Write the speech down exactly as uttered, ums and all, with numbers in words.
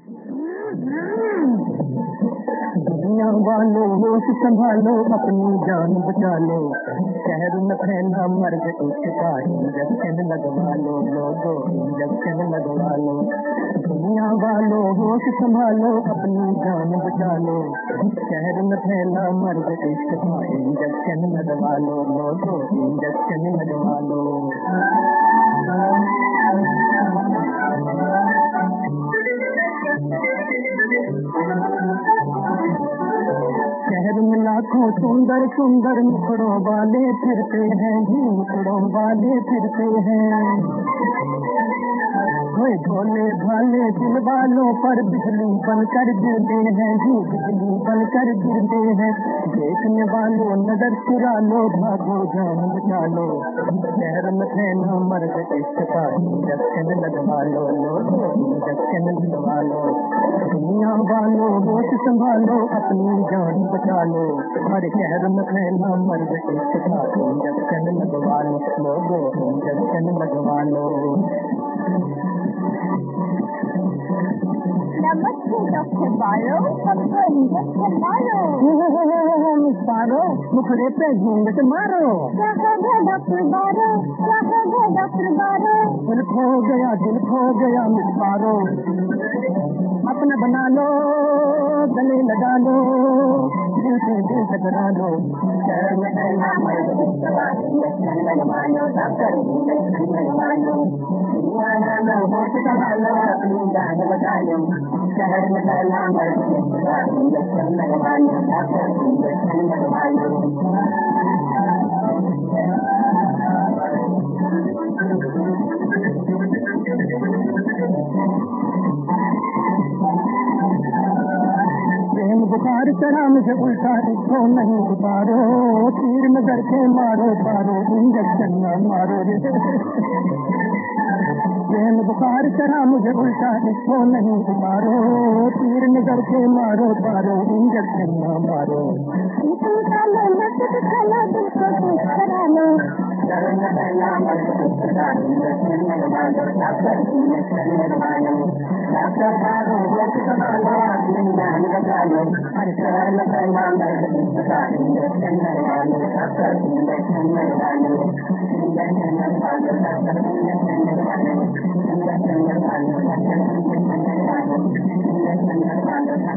दुनिया वालों होश संभालो, अपनी जान बचा लो, शहर में फैला मर्द इसका इंजेक्शन लगवा लो, लोगो इंजेक्शन लगवा लो। दुनिया वालों होश संभालो, अपनी जान बचा लो, शहर में फैला मर्द इसका इंजेक्शन लगवा लो, लोगो इंजेक्शन लगवा लो। शहर में लाखों सुंदर सुंदर मुखड़ों वाले फिरते हैं, भी मुखड़ों वाले फिरते हैं। कोई भोले भाले दिल वालों पर बिजली बनकर गिरते हैं, जी बिजली बनकर गिरते हैं। देखने वालों नजर चुरा लो, भागो जान बचा लो, शहर में फैला मर्द इसका इंजेक्शन लगवा लो, लोगो इंजेक्शन लगवा लो। दुनिया वालों होश संभालो, अपनी जान बचा लो, हर शहर में फैला मर्द इसका इंजेक्शन लगवा लो, लोगो इंजेक्शन लगवा लो। नमस्ते डॉक्टर बारो, सबको इंजेक्शन मारो। मिस बारो, मुखड़े पे घूंघट मारो। क्या हो गया डॉक्टर बारो, क्या हो गया डॉक्टर बारो? दिल खो गया, दिल खो गया मिस बारो, अपना बना लो, गले लगा लो, दिल से दिल टकरा लो। शहर में फैला मर्द इसका इंजेक्शन लगवा लो, डॉक्टर इंजेक्शन लगवा लो। दुनिया वालों होश संभालो, अपनी जान बचा लो, शहर में फैला मर्द इसका इंजेक्शन लगवा लो, डॉक्टर इंजेक्शन लगवा लो। प्रेम बुखार चढ़ा मुझे उल्टा, इसको नहीं उतारो, तीर नजर के मारो पारो, इंजेक्शन न मारो रे। प्रेम बुखार चढ़ा मुझे उल्टा, इसको नहीं उतारो, तीर नजर के मारो पारो, इंजेक्शन न मारो। खालो मत खालो, दिल को खुश करा लो, शहर में फैला मर्द इसका इंजेक्शन लगवा लो, डॉक्टर इंजेक्शन लगवा लो। डॉक्टर बारो होश संभालो, अपनी जान बचा लो, हर शहर में फैला मर्द इसका इंजेक्शन लगवा लो, डॉक्टर इंजेक्शन लगवा लो। इंजेक्शन लगवा लो, डॉक्टर इंजेक्शन लगवा लो, इंजेक्शन लगवा लो, डॉक्टर इंजेक्शन लगवा लो, इंजेक्शन लगवा लो।